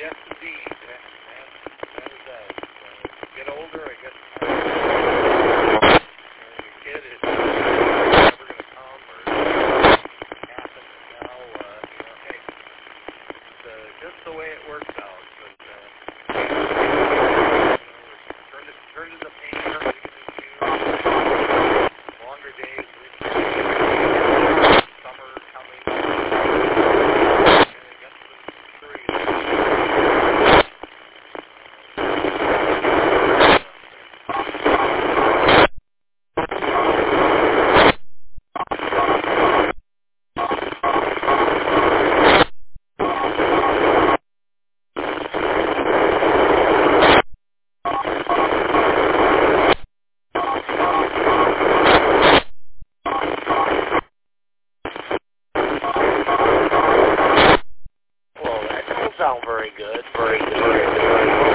Yes, indeed. That is that. As you get older, I guess when you're a kid, it's never going to come or happen. And now, hey, it's just the way it works out. But turn to the pain, longer days, summer coming, and it gets to the Well, that don't sound very good. Very good.